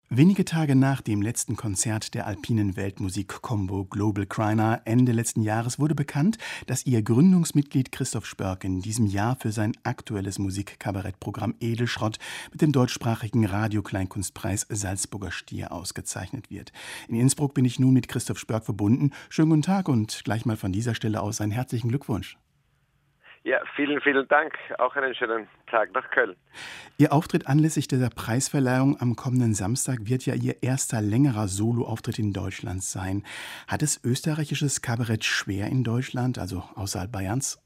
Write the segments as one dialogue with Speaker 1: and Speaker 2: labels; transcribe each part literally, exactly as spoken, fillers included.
Speaker 1: Wenige Tage nach dem letzten Konzert der alpinen Weltmusik-Combo Global Criner Ende letzten Jahres wurde bekannt, dass ihr Gründungsmitglied Christoph Spörk in diesem Jahr für sein aktuelles Musikkabarettprogramm Edelschrott mit dem deutschsprachigen Radio-Kleinkunstpreis Salzburger Stier ausgezeichnet wird. In Innsbruck bin ich nun mit Christoph Spörk verbunden. Schönen guten Tag und gleich mal von dieser Stelle aus einen herzlichen Glückwunsch.
Speaker 2: Ja, vielen, vielen Dank. Auch einen schönen Tag nach Köln.
Speaker 1: Ihr Auftritt anlässlich dieser Preisverleihung am kommenden Samstag wird ja Ihr erster längerer Soloauftritt in Deutschland sein. Hat es österreichisches Kabarett schwer in Deutschland, also außerhalb Bayerns?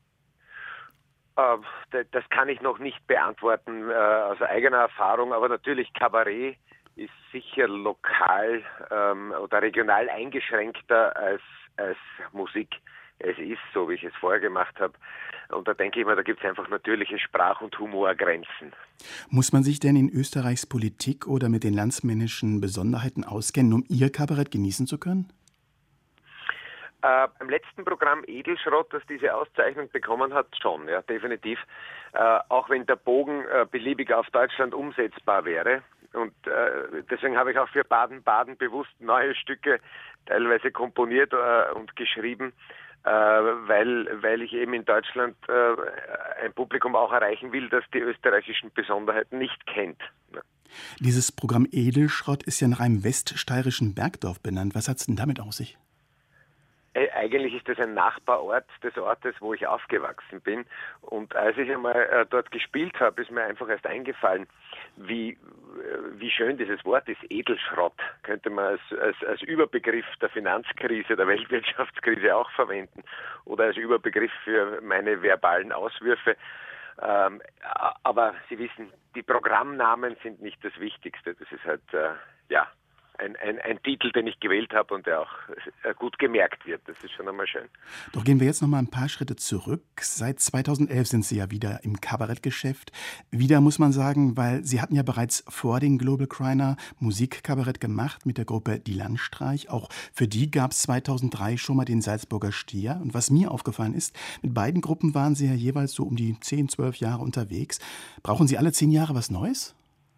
Speaker 2: Äh, das kann ich noch nicht beantworten äh, aus eigener Erfahrung, aber natürlich Kabarett ist sicher lokal ähm, oder regional eingeschränkter als, als Musik. Es ist so, wie ich es vorher gemacht habe. Und da denke ich mir, da gibt es einfach natürliche Sprach- und Humorgrenzen.
Speaker 1: Muss man sich denn in Österreichs Politik oder mit den landsmännischen Besonderheiten auskennen, um Ihr Kabarett genießen zu können?
Speaker 2: Äh, beim letzten Programm Edelschrott, das diese Auszeichnung bekommen hat, schon, ja, definitiv. Äh, auch wenn der Bogen äh, beliebig auf Deutschland umsetzbar wäre. Und äh, deswegen habe ich auch für Baden-Baden bewusst neue Stücke teilweise komponiert äh, und geschrieben, äh, weil, weil ich eben in Deutschland äh, ein Publikum auch erreichen will, das die österreichischen Besonderheiten nicht kennt. Ja.
Speaker 1: Dieses Programm Edelschrott ist ja nach einem weststeirischen Bergdorf benannt. Was hat es denn damit auf sich?
Speaker 2: Eigentlich ist das ein Nachbarort des Ortes, wo ich aufgewachsen bin. Und als ich einmal äh, dort gespielt habe, ist mir einfach erst eingefallen, wie, äh, wie schön dieses Wort ist. Edelschrott könnte man als, als, als Überbegriff der Finanzkrise, der Weltwirtschaftskrise auch verwenden oder als Überbegriff für meine verbalen Auswürfe. Ähm, aber Sie wissen, die Programmnamen sind nicht das Wichtigste. Das ist halt, äh, ja... Ein, ein, ein Titel, den ich gewählt habe und der auch gut gemerkt wird. Das ist schon einmal schön.
Speaker 1: Doch gehen wir jetzt noch mal ein paar Schritte zurück. Seit zweitausendelf sind Sie ja wieder im Kabarettgeschäft. Wieder muss man sagen, weil Sie hatten ja bereits vor den Global Criner Musikkabarett gemacht mit der Gruppe Die Landstreich. Auch für die gab es zweitausenddrei schon mal den Salzburger Stier. Und was mir aufgefallen ist, mit beiden Gruppen waren Sie ja jeweils so um die zehn, zwölf Jahre unterwegs. Brauchen Sie alle zehn Jahre was Neues?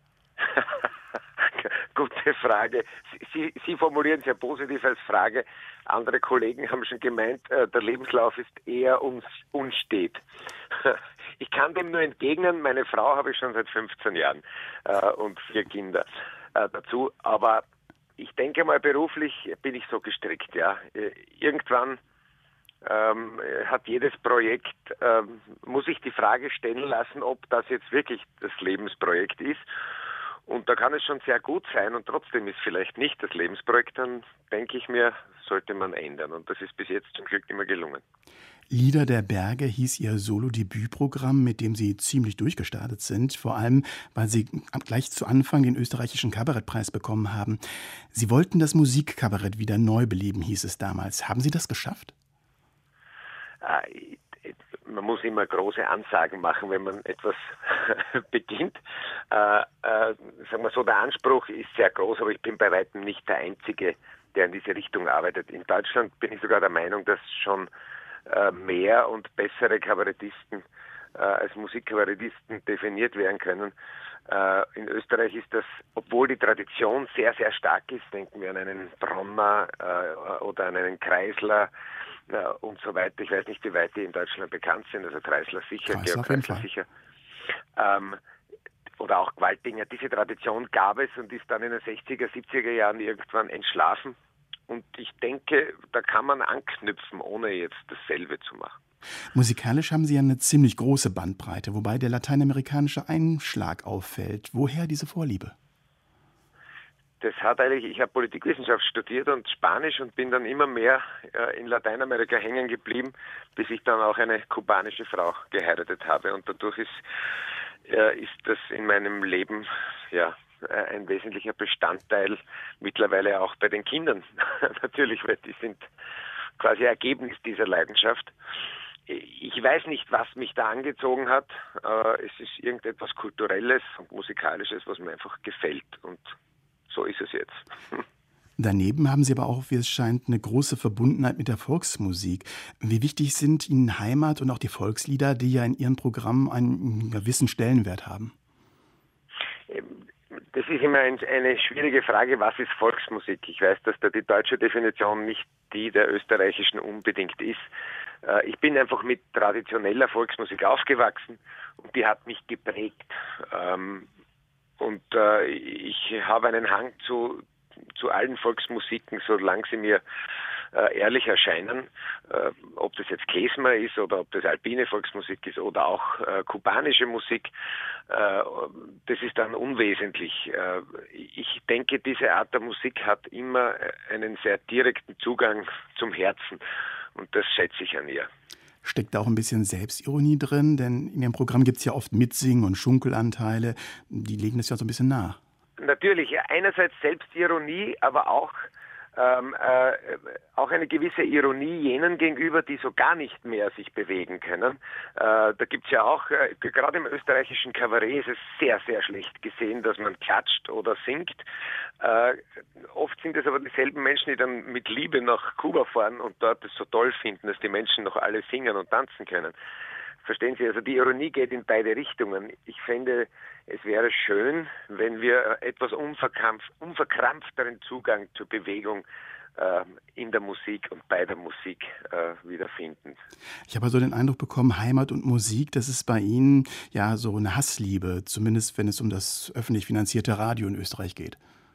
Speaker 2: Gute Frage. Sie, Sie formulieren es ja positiv als Frage. Andere Kollegen haben schon gemeint, äh, der Lebenslauf ist eher uns, unstet. Ich kann dem nur entgegnen. Meine Frau habe ich schon seit fünfzehn Jahren äh, und vier Kinder äh, dazu. Aber ich denke mal, beruflich bin ich so gestrickt. Ja, äh, irgendwann ähm, hat jedes Projekt, ähm, muss ich die Frage stellen lassen, ob das jetzt wirklich das Lebensprojekt ist. Und da kann es schon sehr gut sein und trotzdem ist vielleicht nicht das Lebensprojekt, dann denke ich mir, sollte man ändern. Und das ist bis jetzt zum Glück immer gelungen.
Speaker 1: Lieder der Berge hieß Ihr Solo-Debütprogramm, mit dem Sie ziemlich durchgestartet sind. Vor allem, weil Sie gleich zu Anfang den österreichischen Kabarettpreis bekommen haben. Sie wollten das Musikkabarett wieder neu beleben, hieß es damals. Haben Sie das geschafft?
Speaker 2: Äh, Man muss immer große Ansagen machen, wenn man etwas beginnt. Äh, äh, sagen wir so, der Anspruch ist sehr groß, aber ich bin bei weitem nicht der Einzige, der in diese Richtung arbeitet. In Deutschland bin ich sogar der Meinung, dass schon äh, mehr und bessere Kabarettisten äh, als Musikkabarettisten definiert werden können. Äh, in Österreich ist das, obwohl die Tradition sehr, sehr stark ist, denken wir an einen Bronner äh, oder an einen Kreisler, ja, und so weiter. Ich weiß nicht, wie weit die in Deutschland bekannt sind, also Kreisler sicher, Georg Kreisler sicher. Ähm, oder auch Gwaltinger. Diese Tradition gab es und ist dann in den sechziger, siebziger Jahren irgendwann entschlafen. Und ich denke, da kann man anknüpfen, ohne jetzt dasselbe zu machen.
Speaker 1: Musikalisch haben Sie ja eine ziemlich große Bandbreite, wobei der lateinamerikanische Einschlag auffällt. Woher diese Vorliebe?
Speaker 2: Das hat eigentlich, ich habe Politikwissenschaft studiert und Spanisch und bin dann immer mehr äh, in Lateinamerika hängen geblieben, bis ich dann auch eine kubanische Frau geheiratet habe. Und dadurch ist, äh, ist das in meinem Leben ja äh, ein wesentlicher Bestandteil, mittlerweile auch bei den Kindern natürlich, weil die sind quasi Ergebnis dieser Leidenschaft. Ich weiß nicht, was mich da angezogen hat. Äh, es ist irgendetwas Kulturelles und Musikalisches, was mir einfach gefällt und so ist es jetzt.
Speaker 1: Daneben haben Sie aber auch, wie es scheint, eine große Verbundenheit mit der Volksmusik. Wie wichtig sind Ihnen Heimat und auch die Volkslieder, die ja in Ihren Programmen einen gewissen Stellenwert haben?
Speaker 2: Das ist immer ein, eine schwierige Frage, was ist Volksmusik? Ich weiß, dass da die deutsche Definition nicht die der österreichischen unbedingt ist. Äh, ich bin einfach mit traditioneller Volksmusik aufgewachsen und die hat mich geprägt. Ähm, und äh, ich habe einen Hang zu, zu allen Volksmusiken, solange sie mir äh, ehrlich erscheinen. Äh, ob das jetzt Klezmer ist oder ob das alpine Volksmusik ist oder auch äh, kubanische Musik. Äh, das ist dann unwesentlich. Äh, ich denke, diese Art der Musik hat immer einen sehr direkten Zugang zum Herzen und das schätze ich an ihr.
Speaker 1: Steckt da auch ein bisschen Selbstironie drin? Denn in Ihrem Programm gibt es ja oft Mitsingen- und Schunkelanteile. Die legen das ja so ein bisschen nach. Natürlich,
Speaker 2: einerseits Selbstironie, aber auch, ähm, äh, auch eine gewisse Ironie jenen gegenüber, die so gar nicht mehr sich bewegen können. Äh, da gibt es ja auch, äh, gerade im österreichischen Kabarett ist es sehr, sehr schlecht gesehen, dass man klatscht oder singt. Äh, oft sind es aber dieselben Menschen, die dann mit Liebe nach Kuba fahren und dort es so toll finden, dass die Menschen noch alle singen und tanzen können. Verstehen Sie, also die Ironie geht in beide Richtungen. Ich fände, es wäre schön, wenn wir etwas unverkrampfteren Zugang zur Bewegung äh, in der Musik und bei der Musik äh, wiederfinden.
Speaker 1: Ich habe so den Eindruck bekommen, Heimat und Musik, das ist bei Ihnen ja so eine Hassliebe, zumindest wenn es um das öffentlich finanzierte Radio in Österreich geht.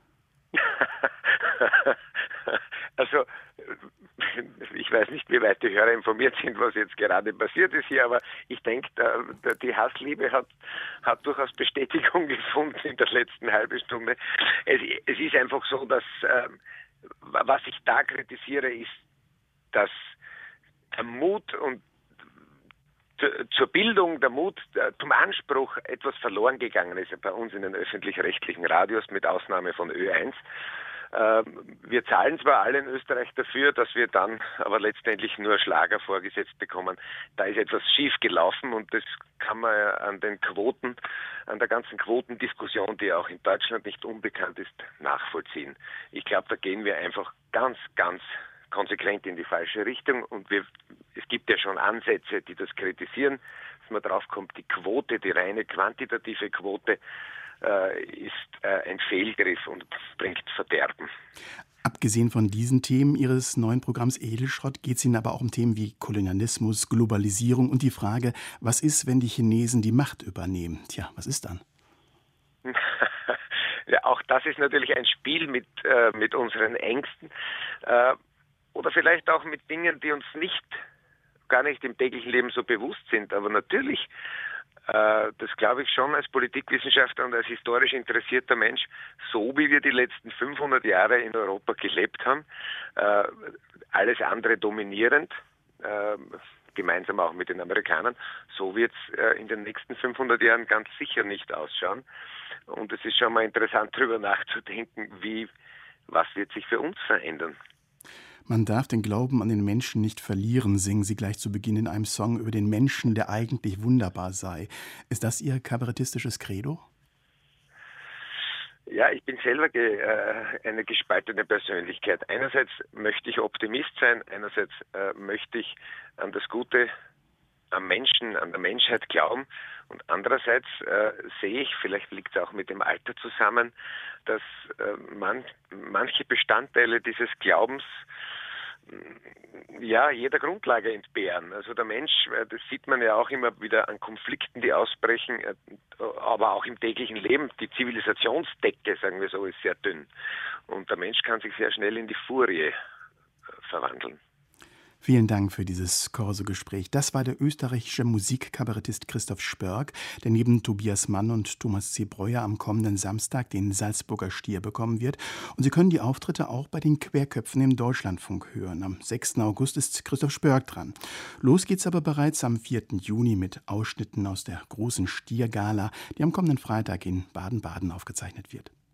Speaker 2: Also ich weiß nicht, wie weit die Hörer informiert sind, was jetzt gerade passiert ist hier, aber ich denke, die Hassliebe hat, hat durchaus Bestätigung gefunden in der letzten halben Stunde. Es, es ist einfach so, dass äh, was ich da kritisiere, ist, dass der Mut und zur Bildung, der Mut zum Anspruch etwas verloren gegangen ist bei uns in den öffentlich-rechtlichen Radios, mit Ausnahme von Ö eins. Wir zahlen zwar alle in Österreich dafür, dass wir dann aber letztendlich nur Schlager vorgesetzt bekommen. Da ist etwas schief gelaufen und das kann man an den Quoten, an der ganzen Quotendiskussion, die auch in Deutschland nicht unbekannt ist, nachvollziehen. Ich glaube, da gehen wir einfach ganz, ganz konsequent in die falsche Richtung und wir, es gibt ja schon Ansätze, die das kritisieren, dass man drauf kommt, die Quote, die reine quantitative Quote äh, ist äh, ein Fehlgriff und bringt Verderben.
Speaker 1: Abgesehen von diesen Themen Ihres neuen Programms Edelschrott geht es Ihnen aber auch um Themen wie Kolonialismus, Globalisierung und die Frage, was ist, wenn die Chinesen die Macht übernehmen? Tja, was ist dann?
Speaker 2: Ja, auch das ist natürlich ein Spiel mit, äh, mit unseren Ängsten. Äh, Oder vielleicht auch mit Dingen, die uns nicht, gar nicht im täglichen Leben so bewusst sind. Aber natürlich, äh, das glaube ich schon als Politikwissenschaftler und als historisch interessierter Mensch, so wie wir die letzten fünfhundert Jahre in Europa gelebt haben, äh, alles andere dominierend, äh, gemeinsam auch mit den Amerikanern, so wird es äh, in den nächsten fünfhundert Jahren ganz sicher nicht ausschauen. Und es ist schon mal interessant, darüber nachzudenken, wie, was wird sich für uns verändern.
Speaker 1: Man darf den Glauben an den Menschen nicht verlieren, singen Sie gleich zu Beginn in einem Song über den Menschen, der eigentlich wunderbar sei. Ist das Ihr kabarettistisches Credo?
Speaker 2: Ja, ich bin selber ge, äh, eine gespaltene Persönlichkeit. Einerseits möchte ich Optimist sein, einerseits äh, möchte ich an das Gute am Menschen, an der Menschheit glauben und andererseits äh, sehe ich, vielleicht liegt es auch mit dem Alter zusammen, dass äh, man, manche Bestandteile dieses Glaubens ja, jeder Grundlage entbehren. Also der Mensch, das sieht man ja auch immer wieder an Konflikten, die ausbrechen, aber auch im täglichen Leben. Die Zivilisationsdecke, sagen wir so, ist sehr dünn. Und der Mensch kann sich sehr schnell in die Furie verwandeln.
Speaker 1: Vielen Dank für dieses Corso-Gespräch. Das war der österreichische Musikkabarettist Christoph Spörk, der neben Tobias Mann und Thomas C. Breuer am kommenden Samstag den Salzburger Stier bekommen wird. Und Sie können die Auftritte auch bei den Querköpfen im Deutschlandfunk hören. Am sechsten August ist Christoph Spörk dran. Los geht's aber bereits am vierten Juni mit Ausschnitten aus der großen Stiergala, die am kommenden Freitag in Baden-Baden aufgezeichnet wird.